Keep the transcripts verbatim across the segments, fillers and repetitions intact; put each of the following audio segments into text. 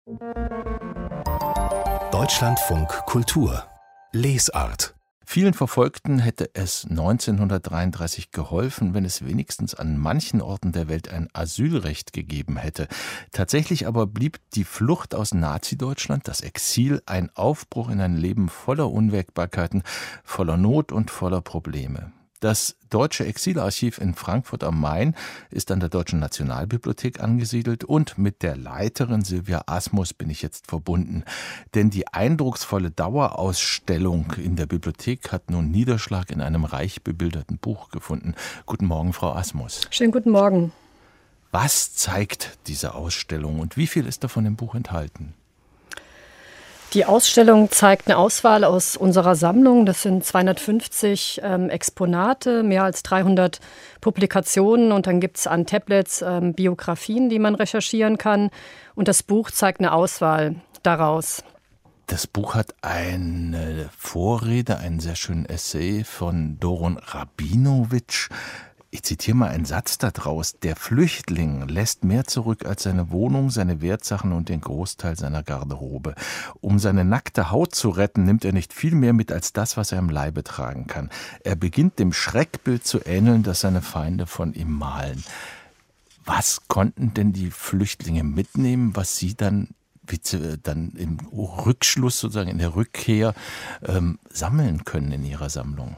Deutschlandfunk Kultur Lesart. Vielen Verfolgten hätte es neunzehnhundertdreiunddreißig geholfen, wenn es wenigstens an manchen Orten der Welt ein Asylrecht gegeben hätte. Tatsächlich aber blieb die Flucht aus Nazi-Deutschland, das Exil, ein Aufbruch in ein Leben voller Unwägbarkeiten, voller Not und voller Probleme. Das Deutsche Exilarchiv in Frankfurt am Main ist an der Deutschen Nationalbibliothek angesiedelt und mit der Leiterin Silvia Asmus bin ich jetzt verbunden. Denn die eindrucksvolle Dauerausstellung in der Bibliothek hat nun Niederschlag in einem reich bebilderten Buch gefunden. Guten Morgen, Frau Asmus. Schönen guten Morgen. Was zeigt diese Ausstellung und wie viel ist davon im Buch enthalten? Die Ausstellung zeigt eine Auswahl aus unserer Sammlung. Das sind zweihundertfünfzig ähm, Exponate, mehr als dreihundert Publikationen. Und dann gibt es an Tablets ähm, Biografien, die man recherchieren kann. Und das Buch zeigt eine Auswahl daraus. Das Buch hat eine Vorrede, einen sehr schönen Essay von Doron Rabinowitsch. Ich zitiere mal einen Satz daraus. Der Flüchtling lässt mehr zurück als seine Wohnung, seine Wertsachen und den Großteil seiner Garderobe. Um seine nackte Haut zu retten, nimmt er nicht viel mehr mit als das, was er im Leibe tragen kann. Er beginnt dem Schreckbild zu ähneln, das seine Feinde von ihm malen. Was konnten denn die Flüchtlinge mitnehmen, was sie dann, wie sie dann im Rückschluss, sozusagen in der Rückkehr, ähm, sammeln können in ihrer Sammlung?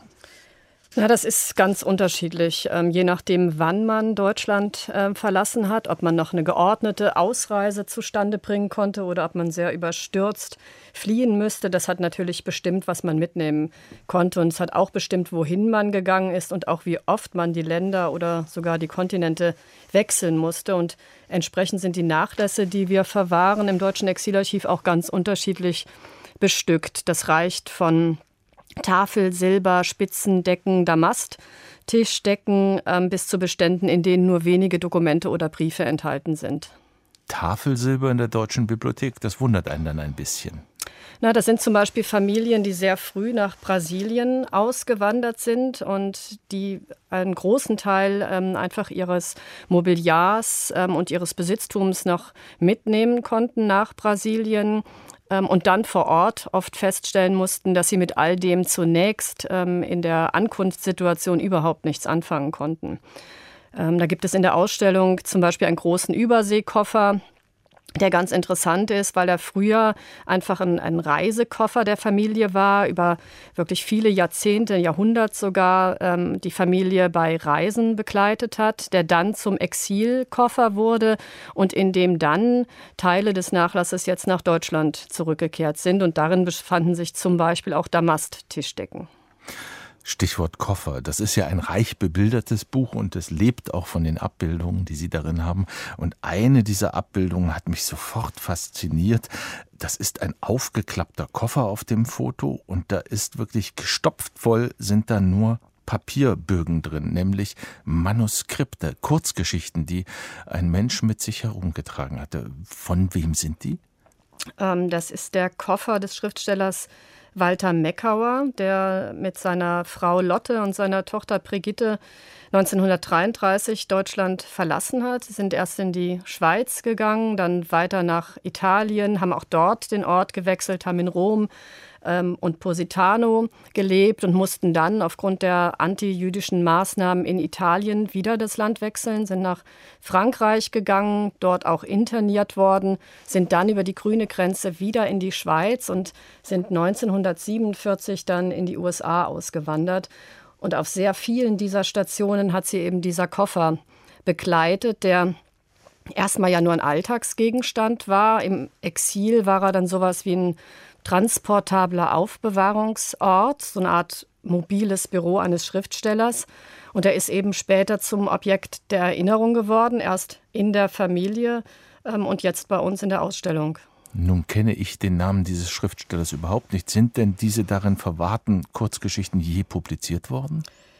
Na, das ist ganz unterschiedlich, ähm, je nachdem, wann man Deutschland äh, verlassen hat, ob man noch eine geordnete Ausreise zustande bringen konnte oder ob man sehr überstürzt fliehen müsste. Das hat natürlich bestimmt, was man mitnehmen konnte, und es hat auch bestimmt, wohin man gegangen ist und auch wie oft man die Länder oder sogar die Kontinente wechseln musste. Und entsprechend sind die Nachlässe, die wir verwahren im Deutschen Exilarchiv, auch ganz unterschiedlich bestückt. Das reicht von Tafel, Silber, Spitzendecken, Damast, Tischdecken ähm, bis zu Beständen, in denen nur wenige Dokumente oder Briefe enthalten sind. Tafelsilber in der Deutschen Bibliothek, das wundert einen dann ein bisschen. Na, das sind zum Beispiel Familien, die sehr früh nach Brasilien ausgewandert sind und die einen großen Teil ähm, einfach ihres Mobiliars ähm, und ihres Besitztums noch mitnehmen konnten nach Brasilien. Ähm, und dann vor Ort oft feststellen mussten, dass sie mit all dem zunächst ähm, in der Ankunftssituation überhaupt nichts anfangen konnten. Ähm, da gibt es in der Ausstellung zum Beispiel einen großen Überseekoffer, der ganz interessant ist, weil er früher einfach ein, ein Reisekoffer der Familie war, über wirklich viele Jahrzehnte, Jahrhundert sogar ähm, die Familie bei Reisen begleitet hat, der dann zum Exilkoffer wurde und in dem dann Teile des Nachlasses jetzt nach Deutschland zurückgekehrt sind. Und darin befanden sich zum Beispiel auch Damast-Tischdecken. Stichwort Koffer. Das ist ja ein reich bebildertes Buch und es lebt auch von den Abbildungen, die Sie darin haben. Und eine dieser Abbildungen hat mich sofort fasziniert. Das ist ein aufgeklappter Koffer auf dem Foto und da ist wirklich gestopft voll, sind da nur Papierbögen drin, nämlich Manuskripte, Kurzgeschichten, die ein Mensch mit sich herumgetragen hatte. Von wem sind die? Ähm, das ist der Koffer des Schriftstellers Walter Meckauer, der mit seiner Frau Lotte und seiner Tochter Brigitte neunzehnhundertdreiunddreißig Deutschland verlassen hat. Sie sind erst in die Schweiz gegangen, dann weiter nach Italien, haben auch dort den Ort gewechselt, haben in Rom ähm, und Positano gelebt und mussten dann aufgrund der antijüdischen Maßnahmen in Italien wieder das Land wechseln, sind nach Frankreich gegangen, dort auch interniert worden, sind dann über die grüne Grenze wieder in die Schweiz und sind neunzehnhundertsiebenundvierzig dann in die U S A ausgewandert. Und auf sehr vielen dieser Stationen hat sie eben dieser Koffer begleitet, der erstmal ja nur ein Alltagsgegenstand war. Im Exil war er dann sowas wie ein transportabler Aufbewahrungsort, so eine Art mobiles Büro eines Schriftstellers. Und er ist eben später zum Objekt der Erinnerung geworden, erst in der Familie ähm, und jetzt bei uns in der Ausstellung. Nun kenne ich den Namen dieses Schriftstellers überhaupt nicht. Sind denn diese darin verwahrten Kurzgeschichten je publiziert worden?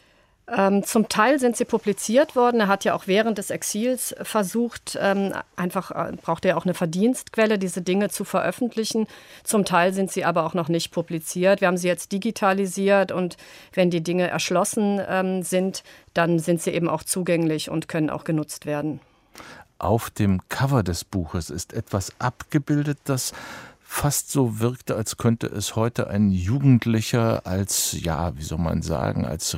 Ähm, zum Teil sind sie publiziert worden. Er hat ja auch während des Exils versucht, ähm, einfach äh, brauchte er auch eine Verdienstquelle, diese Dinge zu veröffentlichen. Zum Teil sind sie aber auch noch nicht publiziert. Wir haben sie jetzt digitalisiert und wenn die Dinge erschlossen ähm, sind, dann sind sie eben auch zugänglich und können auch genutzt werden. Auf dem Cover des Buches ist etwas abgebildet, das fast so wirkte, als könnte es heute ein Jugendlicher als, ja, wie soll man sagen, als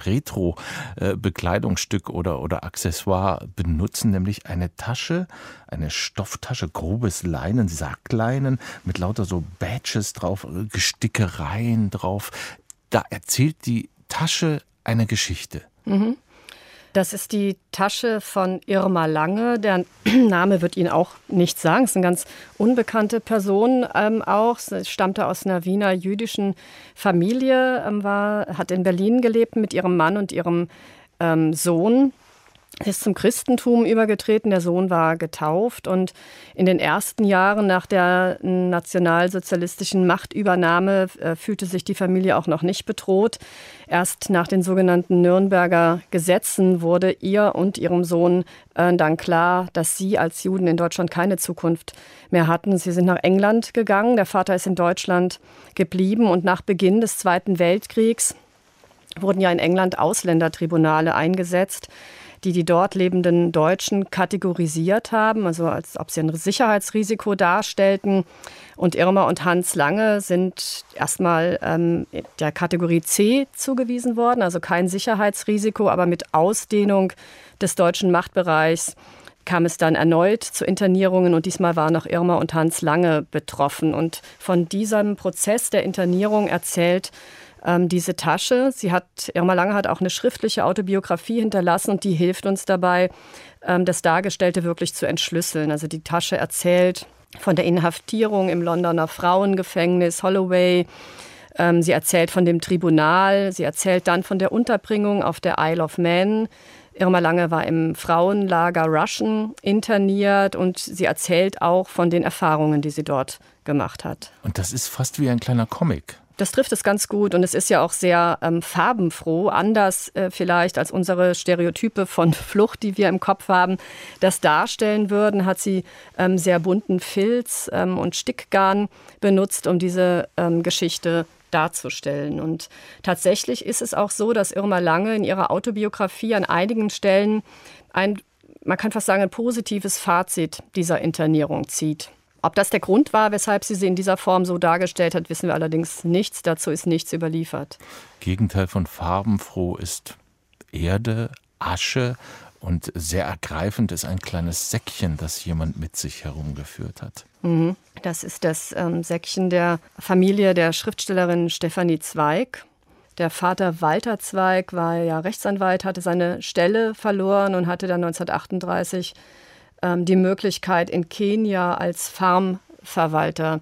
Retro-Bekleidungsstück oder, oder Accessoire benutzen, nämlich eine Tasche, eine Stofftasche, grobes Leinen, Sackleinen mit lauter so Badges drauf, Gestickereien drauf. Da erzählt die Tasche eine Geschichte. Mhm. Das ist die Tasche von Irma Lange. Der Name wird Ihnen auch nichts sagen. Es ist eine ganz unbekannte Person ähm, auch. Sie stammte aus einer Wiener jüdischen Familie, ähm, war, hat in Berlin gelebt mit ihrem Mann und ihrem ähm, Sohn. Sie ist zum Christentum übergetreten. Der Sohn war getauft. Und in den ersten Jahren nach der nationalsozialistischen Machtübernahme äh, fühlte sich die Familie auch noch nicht bedroht. Erst nach den sogenannten Nürnberger Gesetzen wurde ihr und ihrem Sohn äh, dann klar, dass sie als Juden in Deutschland keine Zukunft mehr hatten. Sie sind nach England gegangen. Der Vater ist in Deutschland geblieben. Und nach Beginn des Zweiten Weltkriegs wurden ja in England Ausländertribunale eingesetzt, die die dort lebenden Deutschen kategorisiert haben, also als ob sie ein Sicherheitsrisiko darstellten. Und Irma und Hans Lange sind erstmal ähm, der Kategorie C zugewiesen worden, also kein Sicherheitsrisiko, aber mit Ausdehnung des deutschen Machtbereichs kam es dann erneut zu Internierungen und diesmal waren auch Irma und Hans Lange betroffen. Und von diesem Prozess der Internierung erzählt ähm, diese Tasche. Sie hat, Irma Lange hat auch eine schriftliche Autobiografie hinterlassen und die hilft uns dabei, ähm, das Dargestellte wirklich zu entschlüsseln. Also die Tasche erzählt von der Inhaftierung im Londoner Frauengefängnis Holloway. Ähm, sie erzählt von dem Tribunal. Sie erzählt dann von der Unterbringung auf der Isle of Man. Irma Lange war im Frauenlager Russian interniert und sie erzählt auch von den Erfahrungen, die sie dort gemacht hat. Und das ist fast wie ein kleiner Comic. Das trifft es ganz gut und es ist ja auch sehr ähm, farbenfroh, anders äh, vielleicht als unsere Stereotype von Flucht, die wir im Kopf haben, das darstellen würden, hat sie ähm, sehr bunten Filz ähm, und Stickgarn benutzt, um diese ähm, Geschichte darzustellen. Und tatsächlich ist es auch so, dass Irma Lange in ihrer Autobiografie an einigen Stellen ein, man kann fast sagen, ein positives Fazit dieser Internierung zieht. Ob das der Grund war, weshalb sie sie in dieser Form so dargestellt hat, wissen wir allerdings nichts. Dazu ist nichts überliefert. Gegenteil von farbenfroh ist Erde, Asche und sehr ergreifend ist ein kleines Säckchen, das jemand mit sich herumgeführt hat. Mhm. Das ist das ähm, Säckchen der Familie der Schriftstellerin Stefanie Zweig. Der Vater Walter Zweig war ja Rechtsanwalt, hatte seine Stelle verloren und hatte dann neunzehnhundertachtunddreißig die Möglichkeit, in Kenia als Farmverwalter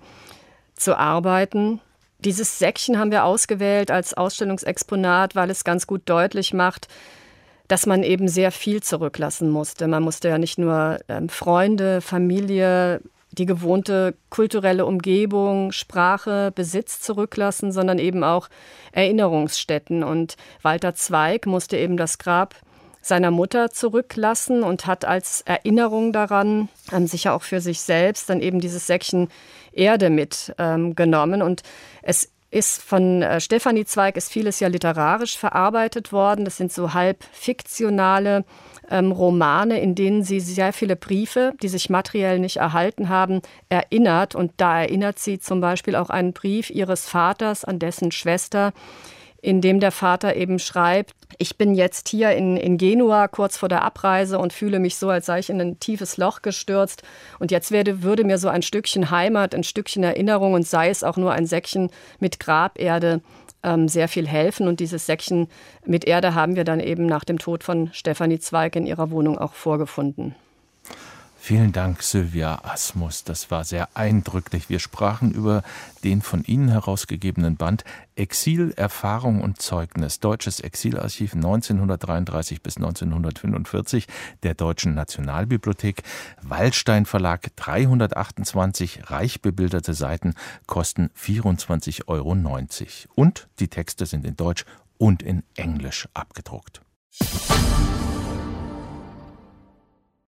zu arbeiten. Dieses Säckchen haben wir ausgewählt als Ausstellungsexponat, weil es ganz gut deutlich macht, dass man eben sehr viel zurücklassen musste. Man musste ja nicht nur ähm, Freunde, Familie, die gewohnte kulturelle Umgebung, Sprache, Besitz zurücklassen, sondern eben auch Erinnerungsstätten. Und Walter Zweig musste eben das Grab seiner Mutter zurücklassen und hat als Erinnerung daran, ähm, sicher auch für sich selbst, dann eben dieses Säckchen Erde mitgenommen. Ähm, und es ist von äh, Stefanie Zweig ist vieles ja literarisch verarbeitet worden. Das sind so halb fiktionale ähm, Romane, in denen sie sehr viele Briefe, die sich materiell nicht erhalten haben, erinnert. Und da erinnert sie zum Beispiel auch einen Brief ihres Vaters an dessen Schwester, in dem der Vater eben schreibt, ich bin jetzt hier in, in Genua kurz vor der Abreise und fühle mich so, als sei ich in ein tiefes Loch gestürzt. Und jetzt werde, würde mir so ein Stückchen Heimat, ein Stückchen Erinnerung und sei es auch nur ein Säckchen mit Graberde ähm, sehr viel helfen. Und dieses Säckchen mit Erde haben wir dann eben nach dem Tod von Stefanie Zweig in ihrer Wohnung auch vorgefunden. Vielen Dank, Sylvia Asmus. Das war sehr eindrücklich. Wir sprachen über den von Ihnen herausgegebenen Band Exil, Erfahrung und Zeugnis. Deutsches Exilarchiv neunzehnhundertdreiunddreißig bis neunzehnhundertfünfundvierzig der Deutschen Nationalbibliothek. Waldstein Verlag, dreihundertachtundzwanzig reich bebilderte Seiten, kosten vierundzwanzig Euro neunzig. Und die Texte sind in Deutsch und in Englisch abgedruckt.